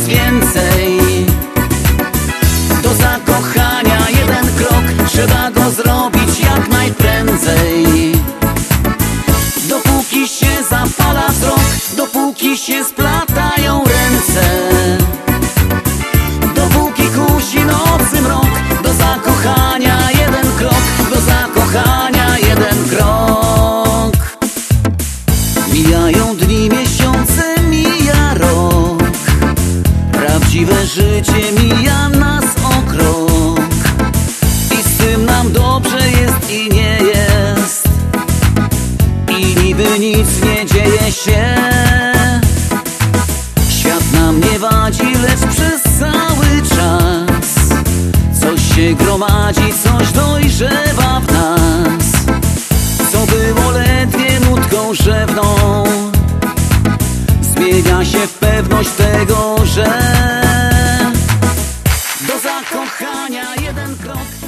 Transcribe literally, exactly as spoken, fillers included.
nic więcej. Do zakochania jeden krok, trzeba go zrobić jak najprędzej. Dopóki się zapala wzrok, dopóki się splatają ręce, dopóki kusi nocy mrok. Do zakochania jeden krok, do zakochania jeden krok. Mijają dni, miesiące, mija rok. Prawdziwe życie mija nas o krok. I z tym nam dobrze jest i nie jest. I niby nic nie dzieje się. Świat nam nie wadzi, lecz przez cały czas coś się gromadzi, coś dojrzewa w nas. Co było ledwie nutką rzewną, zmienia się w pewność tego, że do zakochania jeden krok.